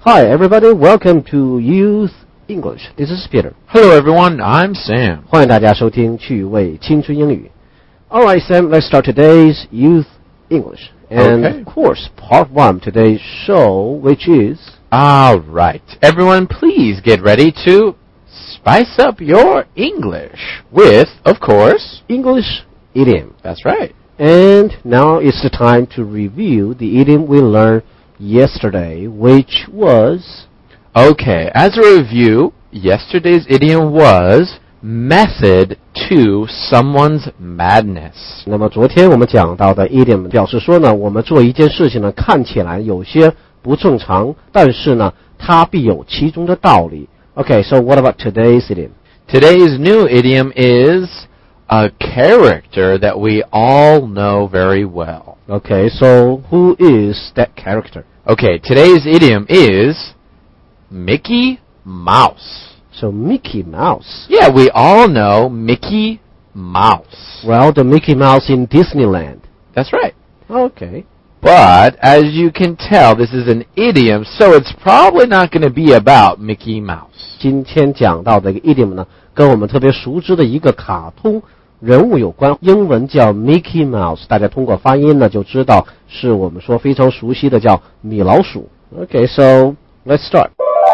Hi, everybody. Welcome to Youth English. This is Peter. Hello, everyone. I'm Sam. 欢迎大家收听趣味青春英语。All right, Sam. Let's start today's Youth English. And Okay. of course, part one of today's show, which is All right. Everyone, please get ready to spice up your English with, of course, English idiom. that's right. And now it's the time to review the idiom we learned yesterday, which was Okay, as a review, yesterday's idiom was method to someone's madness. 那么昨天我们讲到的 idiom 表示说呢，我们做一件事情呢，看起来有些不正常，但是呢，它必有其中的道理。Okay, so what about today's idiom? Today's new idiom is a character that we all know very well. Okay, so who is that character? Okay, today's idiom is Mickey Mouse. So Mickey Mouse. Yeah, we all know Mickey Mouse. Well, the Mickey Mouse in Disneyland. That's right. Okay. But, as you can tell, this is an idiom, so it's probably not going to be about Mickey Mouse. 今天讲到的一个 idiom 呢，跟我们特别熟知的一个卡通人物有关，英文叫 Mickey Mouse， 大家通过发音呢就知道是我们说非常熟悉的叫米老鼠。Okay, so let's start.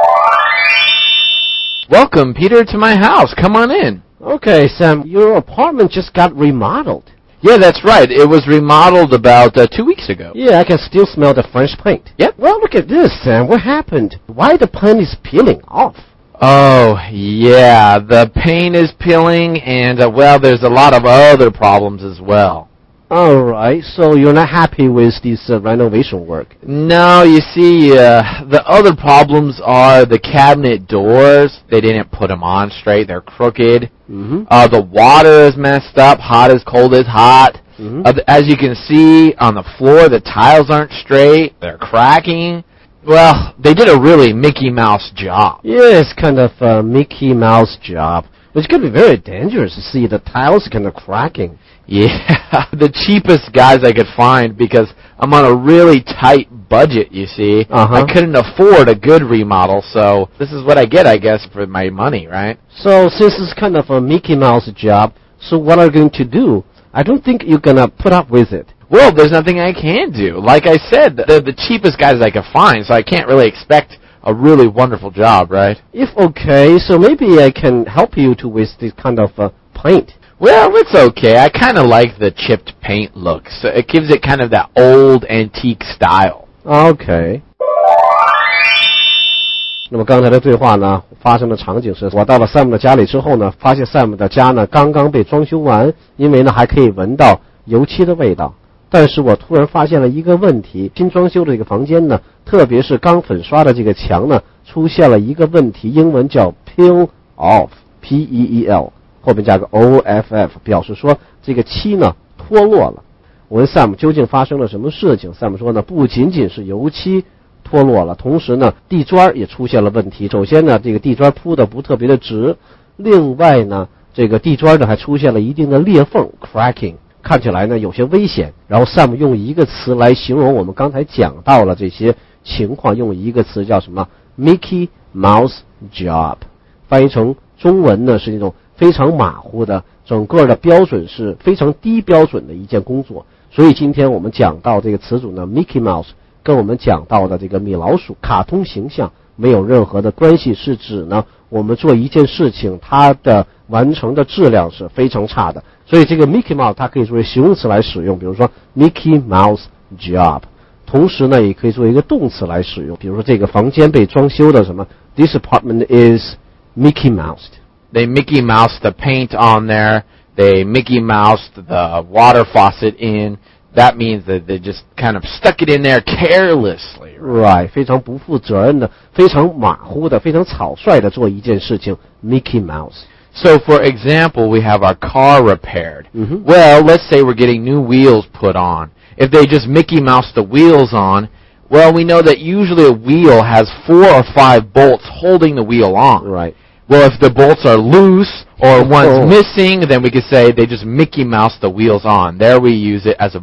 Welcome, Peter, to my house. Come on in. Okay, Sam, your apartment just got remodeled. Yeah, that's right. It was remodeled about 2 weeks ago. Yeah, I can still smell the French paint. Yep. Well, look at this, Sam. What happened? Why the paint is peeling off? Oh, yeah, the paint is peeling, and, well, there's a lot of other problems as well. All right, so you're not happy with this renovation work? No, you see, the other problems are the cabinet doors. They didn't put them on straight. They're crooked. Mm-hmm. The water is messed up. Hot is cold is hot. Mm-hmm. As you can see on the floor, the tiles aren't straight. They're cracking. Well, they did a really Mickey Mouse job. Yeah, it's kind of a Mickey Mouse job. It's going to be very dangerous to see the tiles kind of cracking. Yeah, the cheapest guys I could find because I'm on a really tight budget, you see. Uh-huh. I couldn't afford a good remodel, so this is what I get, I guess, for my money, right? So since it's kind of a Mickey Mouse job, so what are you going to do? I don't think you're going to put up with it. Well, there's nothing I can do. Like I said, they're the cheapest guys I could find, so I can't really expect a really wonderful job, right? If okay, so maybe I can help you to with this kind of paint. Well, it's okay. I kind of like the chipped paint look. So it gives it kind of that old antique style. Okay. 那么刚才的对话呢，发生的场景是我到了 Sam 的家里之后呢，发现 Sam 的家呢刚刚被装修完，因为呢还可以闻到油漆的味道。但是我突然发现了一个问题，新装修的这个房间呢，特别是刚粉刷的这个墙呢，出现了一个问题，英文叫 peel off， P-E-E-L。后面加个 OFF， 表示说这个漆呢脱落了。我问 Sam 究竟发生了什么事情 ，Sam 说呢，不仅仅是油漆脱落了，同时呢地砖也出现了问题。首先呢，这个地砖铺的不特别的直，另外呢，这个地砖呢还出现了一定的裂缝 cracking， 看起来呢有些危险。然后 Sam 用一个词来形容我们刚才讲到了这些情况，用一个词叫什么 ？Mickey Mouse Job， 翻译成中文呢是那种非常马虎的，整个的标准是非常低标准的一件工作。所以今天我们讲到这个词组呢 Mickey Mouse 跟我们讲到的这个米老鼠卡通形象没有任何的关系，是指呢我们做一件事情它的完成的质量是非常差的。所以这个 Mickey Mouse 它可以作为形容词来使用，比如说 Mickey Mouse Job， 同时呢也可以作为一个动词来使用，比如说这个房间被装修的什么 This apartment is Mickey Moused。They Mickey Mouse the paint on there. They Mickey Mouse the water faucet in. That means that they just kind of stuck it in there carelessly. Right, 非常不负责任的，非常马虎的，非常草率的做一件事情 Mickey Mouse. So, for example, we have our car repaired. Mm-hmm. Well, let's say we're getting new wheels put on. If they just Mickey Mouse the wheels on, well, we know that usually a wheel has 4 or 5 bolts holding the wheel on. Right. Well, if the bolts are loose or one's missing, then we could say they just Mickey Mouse the wheels on. There we use it as a verb.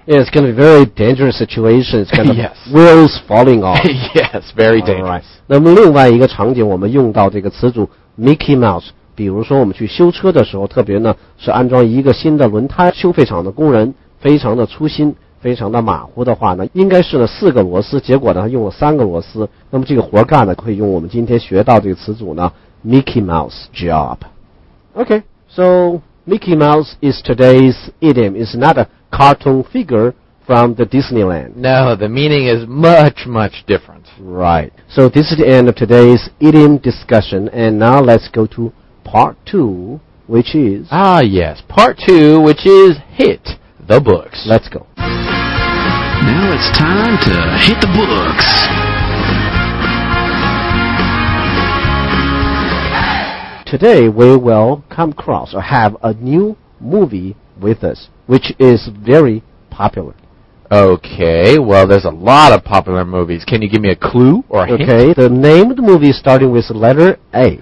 Yeah, it's going to be very dangerous situation. It's kind of Yes. wheels falling off. Yes, very Alright. dangerous. 那么另外一个场景，我们用到这个词组 Mickey Mouse， 比如说我们去修车的时候，特别呢是安装一个新的轮胎，修配厂的工人非常的粗心，非常的马虎的话呢，应该是呢4个螺丝，结果呢用了3个螺丝，那么这个活干呢可以用我们今天学到这个词组呢 Mickey Mouse job. Okay, so Mickey Mouse is today's idiom. It's not a cartoon figure from the Disneyland. No, the meaning is much, much different. Right. So this is the end of today's idiom discussion, and now let's go to part 2, which is... Ah, yes. Part 2, which is hit the books. Let's go. Now it's time to hit the books. Today we will come across or have a new movie with us, which is very popular. Okay, well, there's a lot of popular movies. Can you give me a clue or a hint? Okay, the name of the movie is starting with letter A.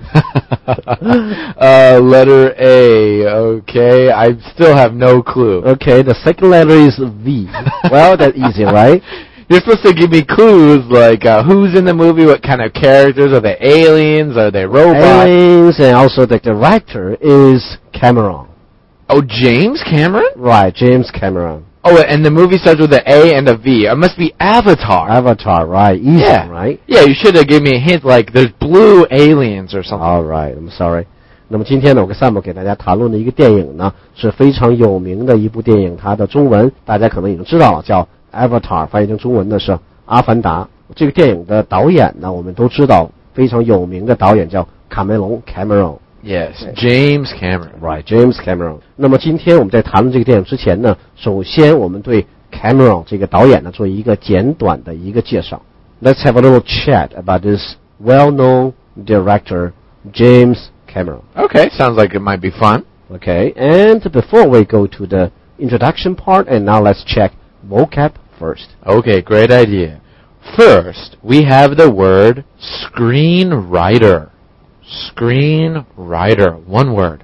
Letter A. Okay, I still have no clue. Okay, the second letter is V. Well, that's easy, right? You're supposed to give me clues like who's in the movie, what kind of characters, are they aliens, are they robots? Aliens, and also the director is Cameron. Oh, James Cameron? Right, James Cameron. Oh, and the movie starts with an A and a V. It must be Avatar. Avatar, right? Easy, Yeah. right? Yeah, you should have given me a hint like there's blue aliens or something. All right, I'm sorry. 那么今天呢，我跟 Sam 给大家谈论的一个电影呢，是非常有名的一部电影，它的中文大家可能已经知道了，叫 Avatar， 翻译成中文的是阿凡达。这个电影的导演呢，我们都知道非常有名的导演叫卡梅隆 Yes, James Cameron. Right, James Cameron. 那么今天我们在谈论这个电影之前呢，首先我们对 Cameron 这个导演呢做一个简短的一个介绍。Let's have a little chat about this well-known director, James Cameron. Okay, sounds like it might be fun. Okay, and before we go to the introduction part, and now let's check vocab first. Okay, great idea. First, we have the word screenwriter. Screenwriter, one word.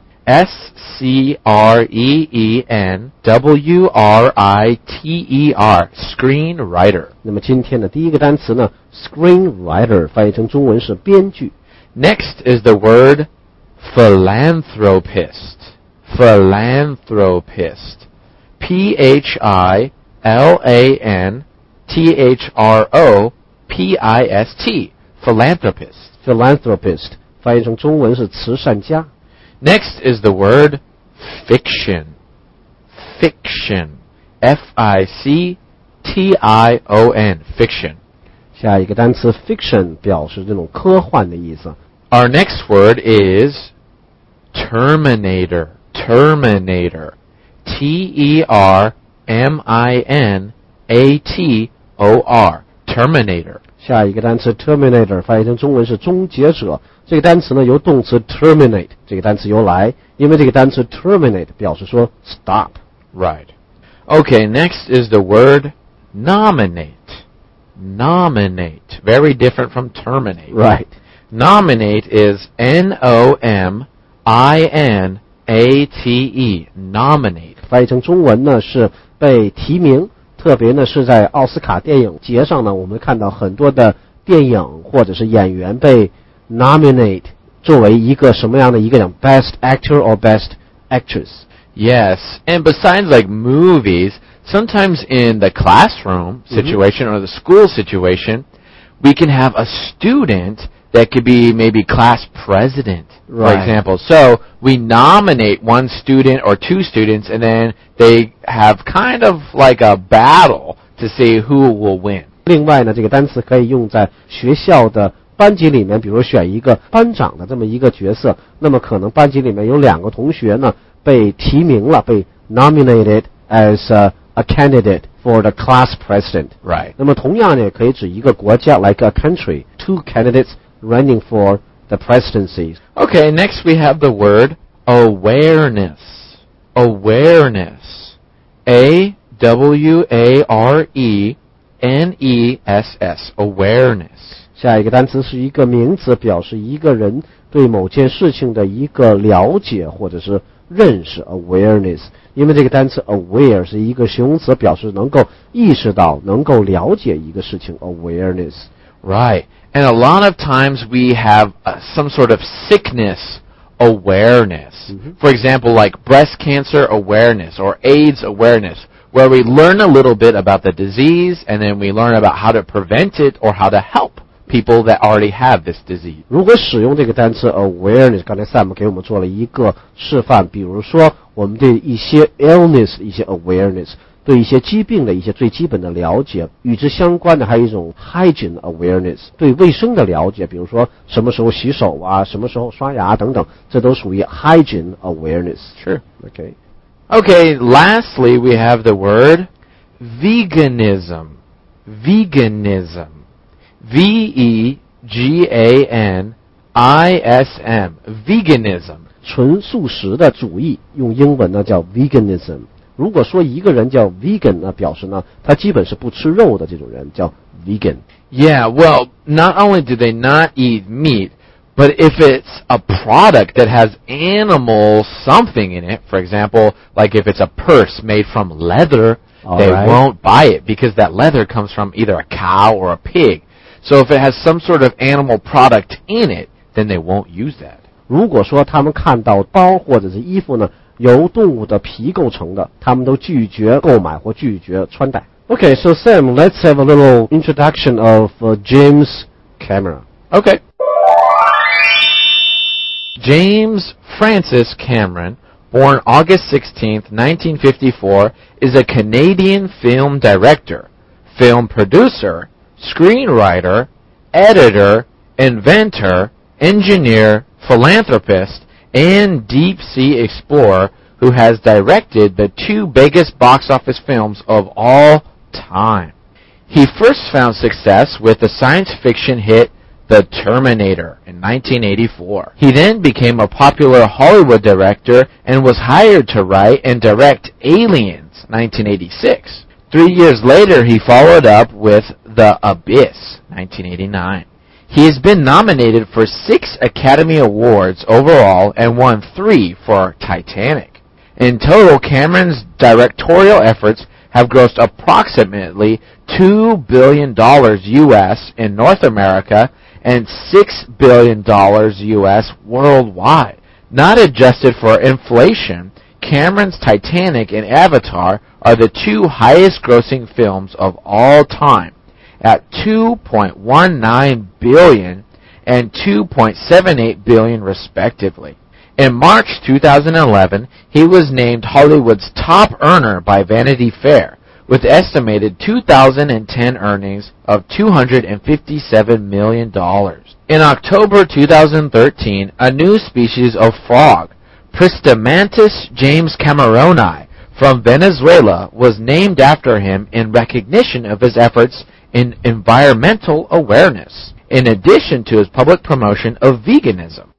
S-C-R-E-E-N-W-R-I-T-E-R, screenwriter. 那么今天的第一个单词呢 ，screenwriter 翻译成中文是编剧。 Next is the word philanthropist. Philanthropist. P-H-I-L-A-N-T-H-R-O-P-I-S-T. Philanthropist. Philanthropist 翻译成中文是慈善家。 Next is the word fiction. Fiction. F-I-C-T-I-O-N. Fiction. 下一个单词 fiction 表示这种科幻的意思。 Our next word is Terminator. Terminator. T-E-R-M-I-N-A-T-O-R. Terminator. 下一个单词 terminator 翻译成中文是终结者。这个单词呢由动词 terminate 这个单词由来，因为这个单词 terminate 表示说 stop。 Right. Okay, next is the word nominate. Nominate. Very different from terminate. Right. Nominate is N-O-M-I-N-A-T-E. Nominate. 翻译成中文呢是被提名，特别呢是在奥斯卡电影节上呢，我们看到很多的电影或者是演员被 nominate 作为一个什么样的一个奖 best actor or best actress. Yes, and besides like movies, sometimes in the classroom situation or the school situation, we can have a student that could be maybe class president, for Right. example. So we nominate one student or two students, and then they have kind of like a battle to see who will win. 另外呢，这个单词可以用在学校的班级里面，比如选一个班长的这么一个角色，那么可能班级里面有2个同学呢被提名了，被 nominated as a candidate for the class president. Right. 那么同样呢，也可以指一个国家 like a country, 2 candidates running for the presidency. Okay, next we have the word awareness. Awareness. A-W-A-R-E-N-E-S-S. Awareness. 下一个单词是一个名词，表示一个人对某件事情的一个了解或者是认识 awareness。 因为这个单词 aware 是一个形容词，表示能够意识到能够了解一个事情 awareness。 Right. And a lot of times we have some sort of sickness awareness. For example, like breast cancer awareness or AIDS awareness, where we learn a little bit about the disease and then we learn about how to prevent it or how to help people that already have this disease. 如何使用这个单词 awareness， 刚才 Sam 给我们做了一个示范，比如说我们对一些 illness 一些 awareness， 对一些疾病的一些最基本的了解，与之相关的还有一种 hygiene awareness， 对卫生的了解，比如说什么时候洗手啊，什么时候刷牙等等，这都属于 hygiene awareness。 Sure. Okay, lastly we have the word veganism. Veganism. V-E-G-A-N-I-S-M. Veganism. 纯素食的主义，用英文呢叫 veganism。 如果说一个人叫 vegan 呢，表示呢他基本是不吃肉的这种人叫 vegan。 Yeah, well, not only do they not eat meat, but if it's a product that has animal something in it, for example, like if it's a purse made from leather, they won't buy it because that leather comes from either a cow or a pig. So if it has some sort of animal product in it, then they won't use that. 如果说他们看到包或者是衣服呢由动物的皮构成的，他们都拒绝购买或拒绝穿戴。 Okay, so Sam, let's have a little introduction of James Cameron. Okay. James Francis Cameron, born August 16th, 1954, is a Canadian film director, film producer, screenwriter, editor, inventor, engineer, philanthropist, and deep-sea explorer who has directed the two biggest box office films of all time. He first found success with the science fiction hit The Terminator in 1984. He then became a popular Hollywood director and was hired to write and direct Aliens, 1986. 3 years later, he followed up with The Abyss, 1989. He has been nominated for 6 Academy Awards overall and won 3 for Titanic. In total, Cameron's directorial efforts have grossed approximately $2 billion U.S. in North America and $6 billion U.S. worldwide. Not adjusted for inflation, Cameron's Titanic and Avatar are the 2 highest grossing films of all time, at $2.19 billion and $2.78 billion respectively. In March 2011, he was named Hollywood's top earner by Vanity Fair, with estimated 2010 earnings of $257 million. In October 2013, a new species of frog, Pristamantis jamescameroni, from Venezuela, was named after him in recognition of his efforts in environmental awareness, in addition to his public promotion of veganism.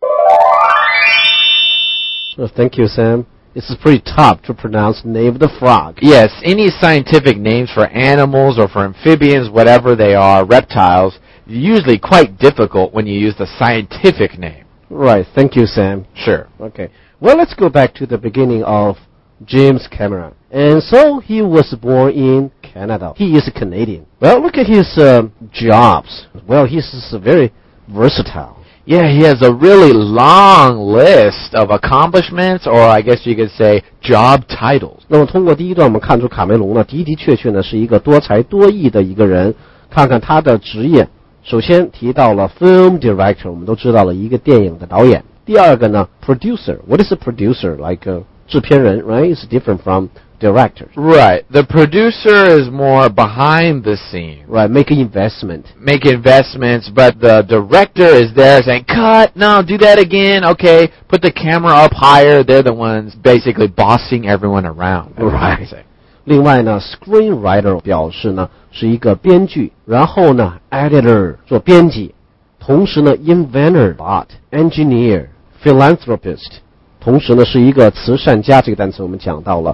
Well, thank you, Sam. This is pretty tough to pronounce the name of the frog. Yes, any scientific names for animals or for amphibians, whatever they are, reptiles, usually quite difficult when you use the scientific name. Right, thank you, Sam. Sure. Okay, well, let's go back to the beginning of James Cameron. And so he was born in Canada. He is a Canadian. Well, look at his jobs. Well, he's very versatile. Yeah, he has a really long list of accomplishments, or I guess you could say job titles. 那么通过第一段我们看出卡梅隆呢的确呢是一个多才多艺的一个人。看看他的职业，首先提到了 film director， 我们都知道了一个电影的导演。第二个呢 producer. What is a producer? Like 制片人 right? It's different from director. Right. The producer is more behind the scene. Right, make investments, but the director is there saying, cut, no, do that again, okay, put the camera up higher. They're the ones basically bossing everyone around. Right. 另外呢 screenwriter 表示呢是一个编剧，然后呢 editor 做编辑，同时呢 inventor bot engineer philanthropist， 同时呢是一个慈善家，这个单词我们讲到了。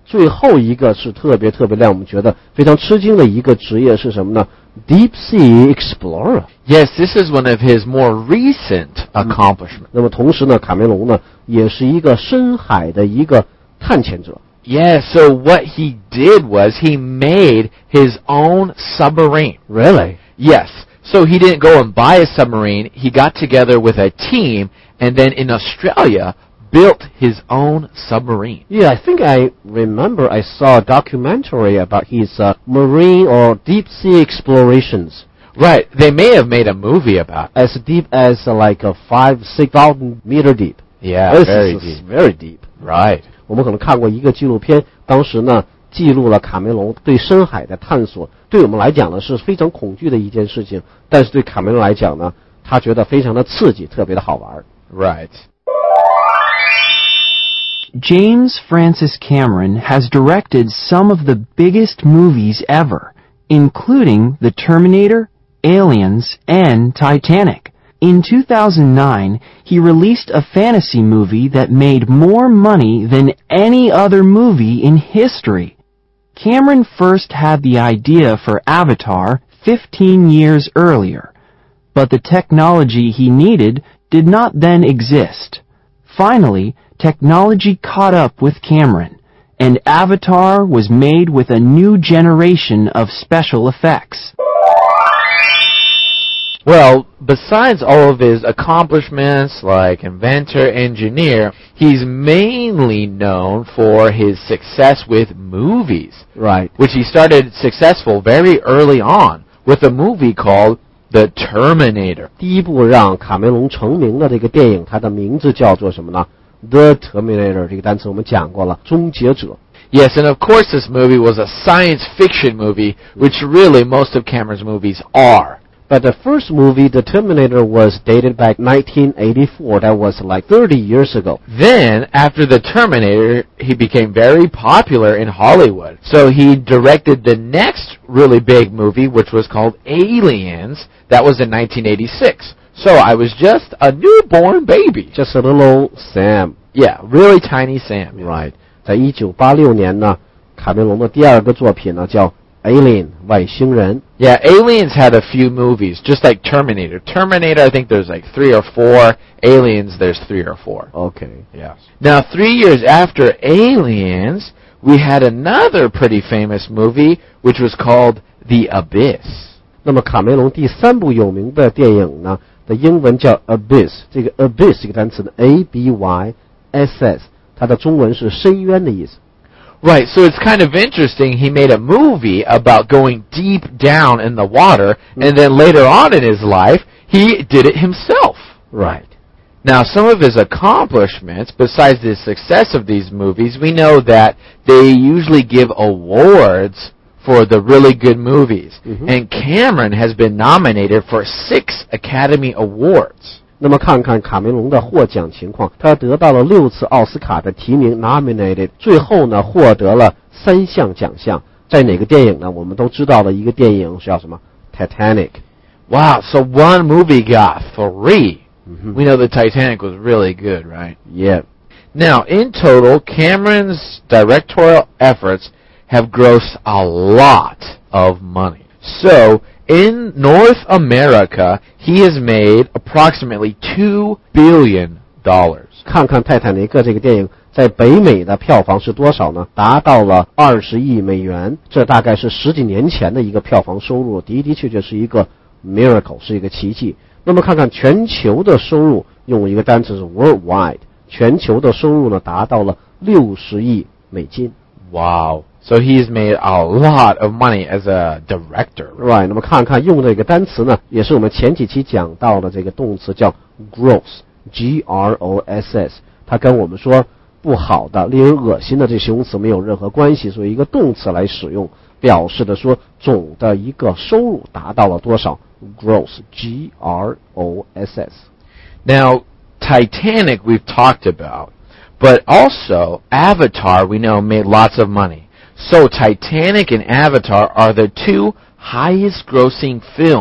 最后一个是特别让我们觉得非常吃惊的一个职业是什么呢？ Deep Sea Explorer. Yes, this is one of his more recent accomplishments. 那么同时呢，卡梅隆呢也是一个深海的一个探潜者。 Yeah, so what he did was he made his own submarine. Really? Yes. So he didn't go and buy a submarine. He got together with a team and then in Australia built his own submarine. Yeah, I think I remember I saw a documentary about his marine or deep sea explorations. Right. They may have made a movie about it. As deep as like a 5,000-6,000 meter deep. Yeah, This very is deep. very deep. Right. 我们可能看过一个纪录片，当时呢记录了卡梅隆对深海的探索。对我们来讲呢是非常恐惧的一件事情，但是对卡梅隆来讲呢，他觉得非常的刺激，特别的好玩。 Right. James Francis Cameron has directed some of the biggest movies ever, including The Terminator, Aliens, and Titanic. In 2009, he released a fantasy movie that made more money than any other movie in history. Cameron first had the idea for Avatar 15 years earlier, but the technology he needed did not then exist. Finally, technology caught up with Cameron, and Avatar was made with a new generation of special effects. Well, besides all of his accomplishments like inventor, engineer, he's mainly known for his success with movies. Right. Which he started successful very early on with a movie called The Terminator. 第一部让卡梅隆成名的这个电影，它的名字叫做什么呢？ The Terminator 这个单词我们讲过了，终结者。 Yes, and of course this movie was a science fiction movie, which really most of Cameron's movies are. But the first movie, The Terminator, was dated back 1984. That was like 30 years ago. Then, after The Terminator, he became very popular in Hollywood. So he directed the next really big movie, which was called Aliens. That was in 1986. So I was just a newborn baby. Just a little Sam. Yeah, really tiny Sam. Right. 在1986年呢，卡梅隆的第二个作品呢叫 Alien 外星人。 Yeah, Aliens had a few movies, just like Terminator. Terminator, I think there's like 3 or 4. Aliens, there's 3 or 4. Okay. Yes. Now, 3 years after Aliens, we had another pretty famous movie, which was called The Abyss. 那么卡梅隆第三部有名的电影呢，的英文叫 Abyss。这个 Abyss 这个单词呢 ，A-B-Y-S-S， 它的中文是深渊的意思。 Right, so it's kind of interesting. He made a movie about going deep down in the water, and then later on in his life, he did it himself. Right. Now, some of his accomplishments, besides the success of these movies, we know that they usually give awards for the really good movies. And Cameron has been nominated for 6 Academy Awards. 那么看看卡梅隆的获奖情况，他得到了6次奥斯卡的提名 nominated， 最后呢获得了3项奖项。在哪个电影呢？我们都知道的一个电影是叫什么 Titanic。 Wow, so one movie got 3. We know the Titanic was really good, right? Yeah. Now, in total, Cameron's directorial efforts have grossed a lot of money. So, in North America, he has made approximately $2 billion. 看看泰坦尼克这个电影在北美的票房是多少呢？达到了20亿美元，这大概是10几年前的一个票房收入，的确是一个 miracle， 是一个奇迹。那么看看全球的收入，用一个单词是 worldwide， 全球的收入呢达到了60亿美金。 Wow. So he's made a lot of money as a director. Right. 那么看看用这个单词呢，也是我们前几期讲到的这个动词叫 gross，G-R-O-S-S， 它跟我们说不好的、令人恶心的这形容词没有任何关系，所以一个动词来使用，表示的说总的一个收入达到了多少 ？Gross, G-R-O-S-S. Now, Titanic we've talked about, but also Avatar we know made lots of money. So Titanic and Avatar are the 2 highest grossing films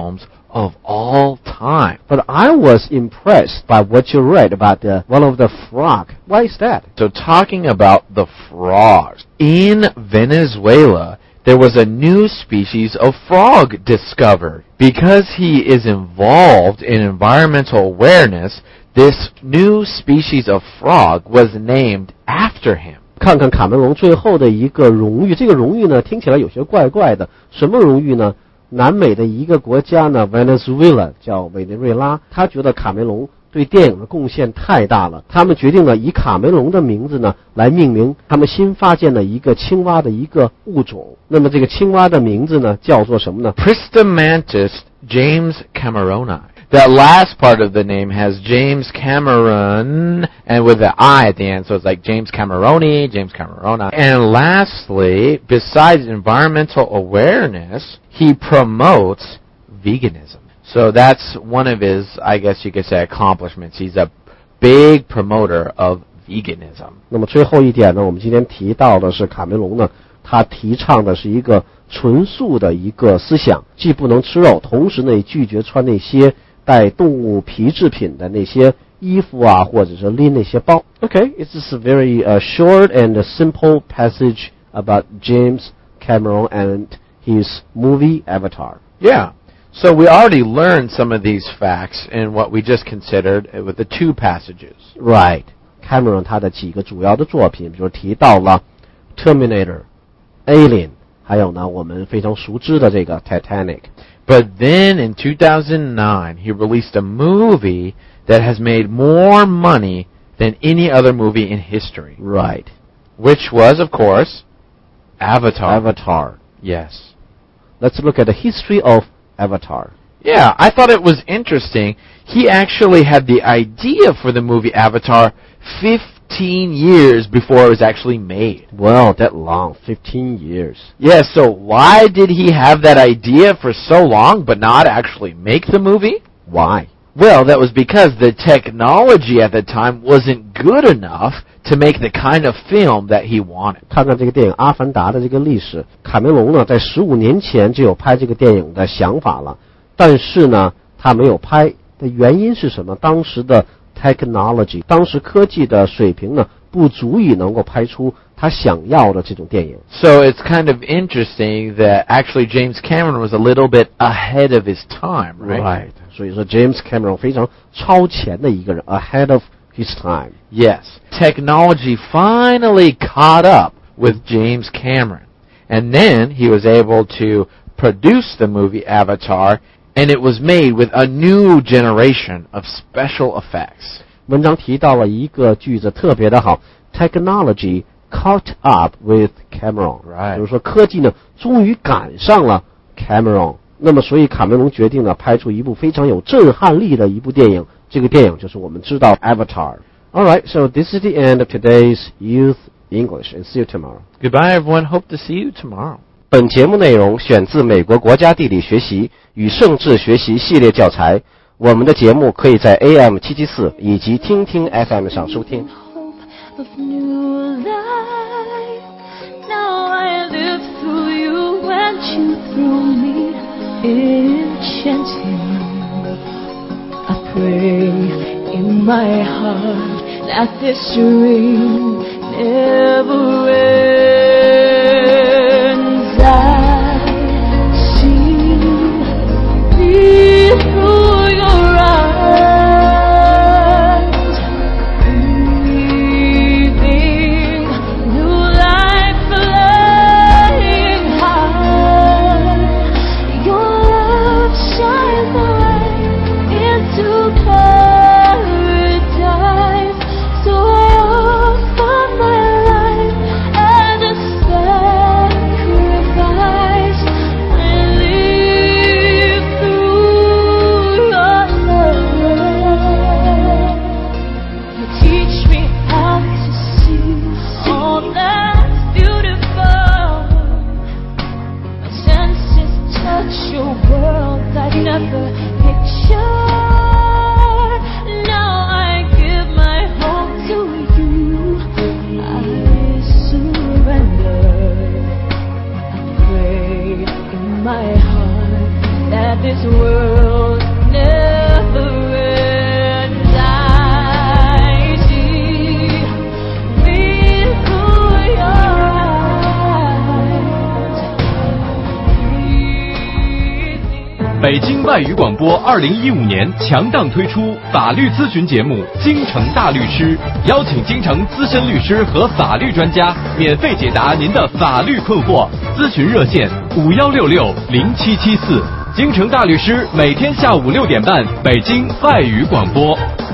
of all time. But I was impressed by what you read about one of the frog. Why is that? So talking about the frogs. In Venezuela, there was a new species of frog discovered. Because he is involved in environmental awareness, this new species of frog was named after him. 看看卡梅隆最后的一个荣誉，这个荣誉呢听起来有些怪怪的。什么荣誉呢？南美的一个国家呢 Venezuela 叫委内瑞拉，他觉得卡梅隆对电影的贡献太大了，他们决定了以卡梅隆的名字呢来命名他们新发现的一个青蛙的一个物种。那么这个青蛙的名字呢叫做什么呢？ Pristamantis James Cameroni. That last part of the name has James Cameron and with the I at the end, so it's like James Cameroni, James Camerona. And lastly, besides environmental awareness, he promotes veganism. So that's one of his, I guess you could say, accomplishments. He's a big promoter of veganism. 那么最后一点呢，我们今天提到的是卡梅隆呢，他提倡的是一个纯素的一个思想，既不能吃肉，同时呢也拒绝穿那些带动物皮制品的那些衣服啊，或者是拎那些包。Okay, it's just a very short and simple passage about James Cameron and his movie Avatar. Yeah. So we already learned some of these facts in what we just considered with the two passages. Right. Cameron 他的几个主要的作品，比如提到了 Terminator、Alien， 还有呢我们非常熟知的这个 Titanic。But then in 2009, he released a movie that has made more money than any other movie in history. Right. Which was, of course, Avatar. Avatar. Yes. Let's look at the history of Avatar. Yeah, I thought it was interesting. He actually had the idea for the movie Avatar 15 years before it was actually made. Well, that long, 15 years. Yeah, so why did he have that idea for so long but not actually make the movie? Why? Well, that was because the technology at the time wasn't good enough to make the kind of film that he wanted. 看看这个电影《阿凡达》的这个历史，卡梅隆呢在15年前就有拍这个电影的想法了，但是呢他没有拍的原因是什么？当时的 technology， 当时科技的水平呢不足以能够拍出他想要的这种电影。 So it's kind of interesting that actually James Cameron was a little bit ahead of his time, right? Right. 所以说 James Cameron 非常超前的一个人 ，ahead of his time. Yes. Technology finally caught up with James Cameron. And then he was able to produce the movie Avatar, and it was made with a new generation of special effects. 文章提到了一个句子特别的好 ，Technology caught up with Cameron. Right. 就是说科技呢终于赶上了 Cameron。那么所以卡梅隆决定呢拍出一部非常有震撼力的一部电影，这个电影就是我们知道 Avatar。Alright, so this is the end of today's Youth English, and see you tomorrow. Goodbye, everyone. Hope to see you tomorrow. 本节目内容选自美国国家地理学习与政治学习系列教材。我们的节目可以在 AM774以及听听 FM 上收听。 I pray in my heart that this dream never ends. I see me through your eyes, breathing new life, flying high. Your love shines away into paradise. So I offer my life as a 播2015年强档推出法律咨询节目《京城大律师》，邀请京城资深律师和法律专家免费解答您的法律困惑。咨询热线51660774。京城大律师每天下午6点半，北京外语广播。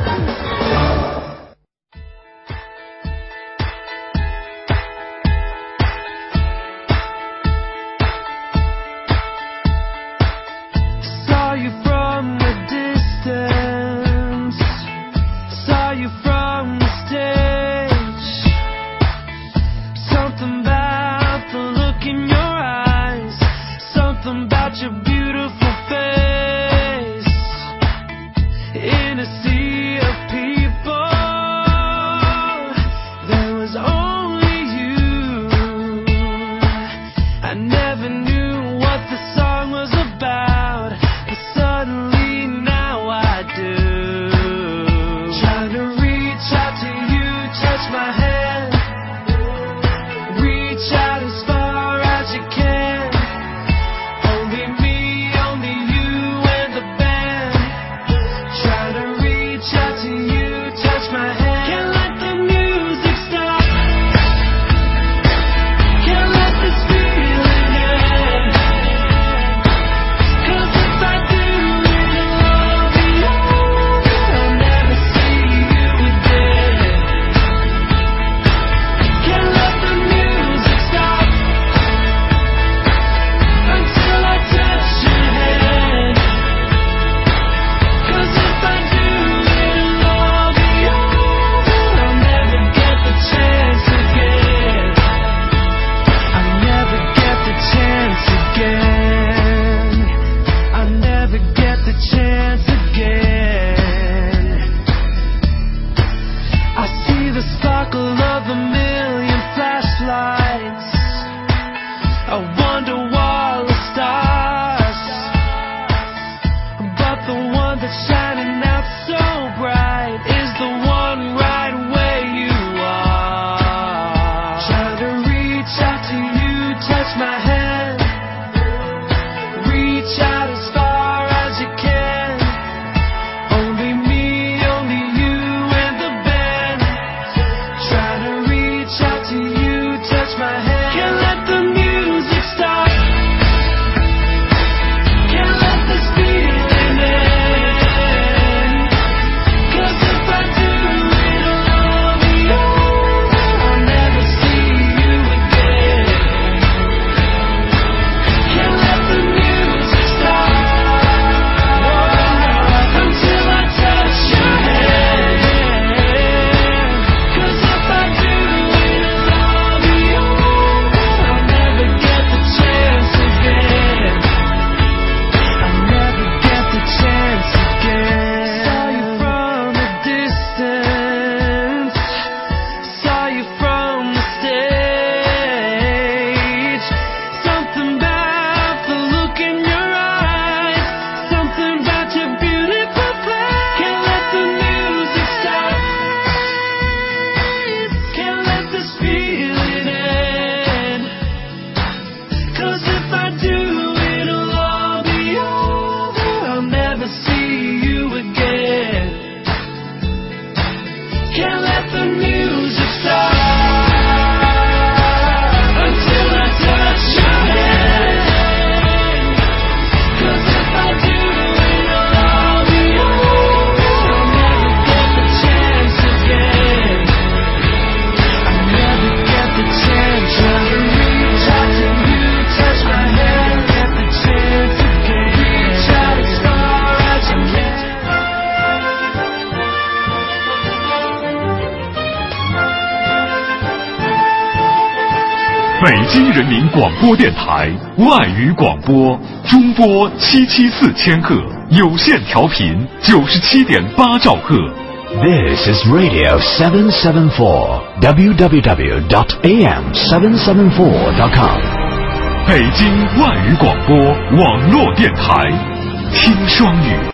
北京人民广播电台外语广播，中波774千赫，有线调频97.8兆赫。 This is Radio 774, www.am774.com。 北京外语广播网络电台，听双语。